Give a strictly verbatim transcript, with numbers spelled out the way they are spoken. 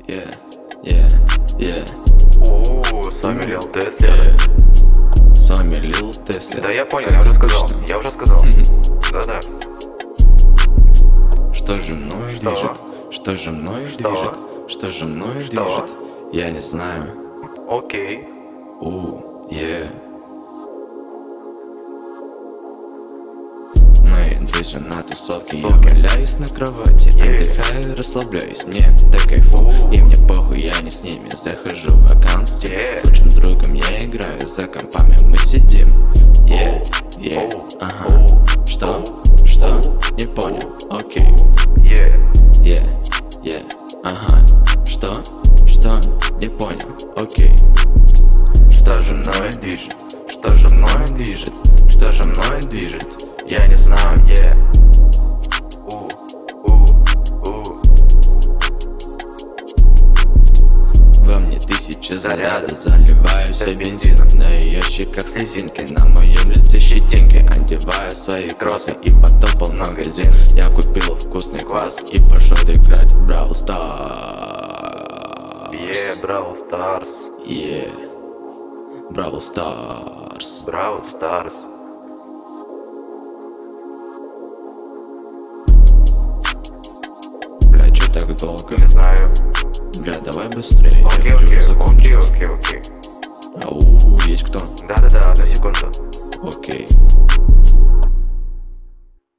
Yeah, yeah, yeah. О, с вами Лил Теслер. Yeah. С вами Лил Теслер. Да я понял, я уже сказал. Я уже сказал. Да-да. Что же мною Что? движет? Что же мною Что? движет? Что же мною Что? движет? Я не знаю. Окей. У, yeah. Мы движем на тусовке, я валяюсь на кровати, Yeah. отдыхаю, расслабляюсь, мне так кайфово, и мне похуй, я не с ними захожу в аккаунт Steam. Yeah. С лучшим другом я играю, за компами мы сидим. Yeah, yeah, Oh. ага. Oh. Что? Oh. Что? Oh. Не понял, окей. Yeah. Yeah, yeah, ага. Что? Что? Не понял, окей. Что же мною движет? Что же мною движет? Что же мною движет? Я не знаю, yeah. У, у, у. Во мне тысячи зарядов, заливаю все бензином. На ее щеках слезинки, на моем лице щетинки. Одеваю свои кроссы и потопал в магазин. Я купил вкусный квас и пошел играть в Brawl Stars. Yeah, Brawl Stars. Yeah, Brawl Stars. Brawl Stars. Бля, чё так долго? Не знаю. Бля, давай быстрее, Окей, я хочу окей, окей, закончить. окей, окей. Ау, есть кто? Да-да-да, одну секунду. Окей.